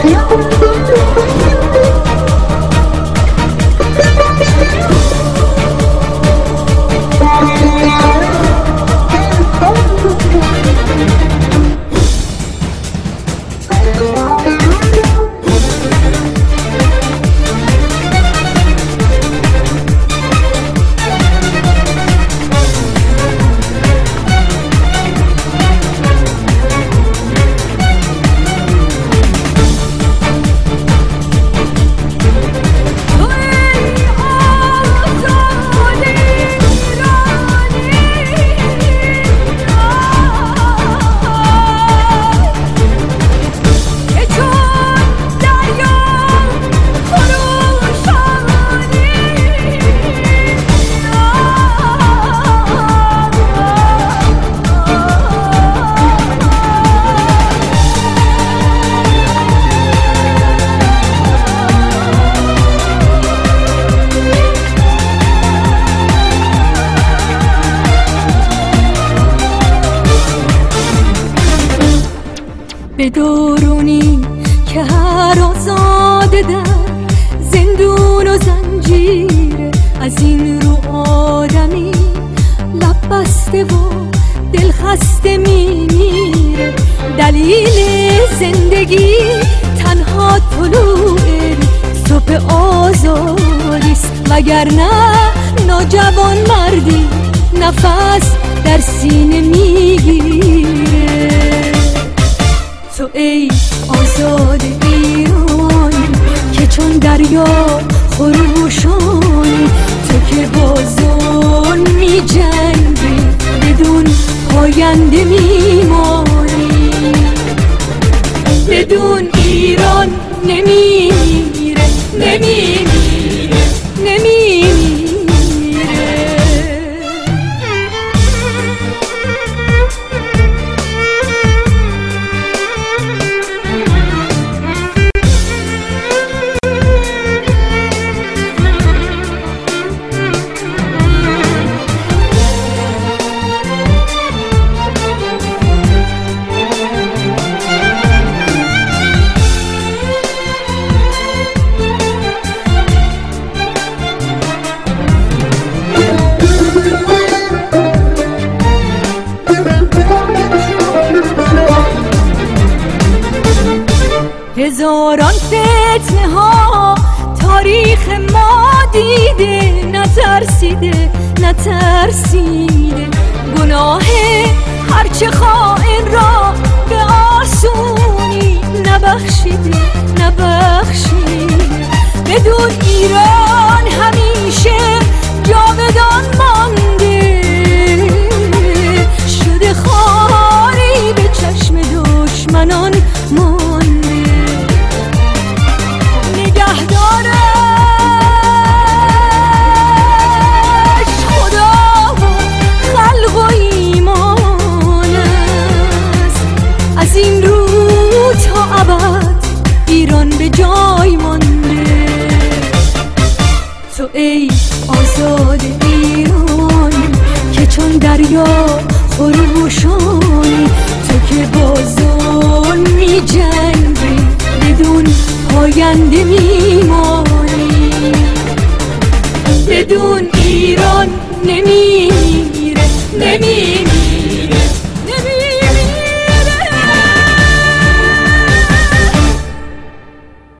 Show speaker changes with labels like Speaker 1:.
Speaker 1: به دورونی که هر آزاده در زندون و زنجیره، از این رو آدمی لب بسته و دل خسته میمیره. دلیل زندگی تنها طلوع صبح آزادیست، وگرنه ناجوان مردی نفس در سینه میگیره. تو ای آزاد ایرانی که چون دریا خروشانی، تو که با ظلم می جنگی بدون پاینده میمانی. بدون ایران نمیمیره، نمیمیره، نمیمیره. هزاران فتنه ها تاریخ ما دیده، نترسیده نترسیده. گناه هرچه خائن را به آسونی نبخشیده نبخشیده. بدون ایران همیشه جاودان مانده، شده خاری به چشم دشمنان مانده. ایران به جای مانده. تو ای آزاد ایرانی که چون دریا خروشانی، تو که با ظلم می جنگی بدون پاینده میمانی. بدون ایران نمی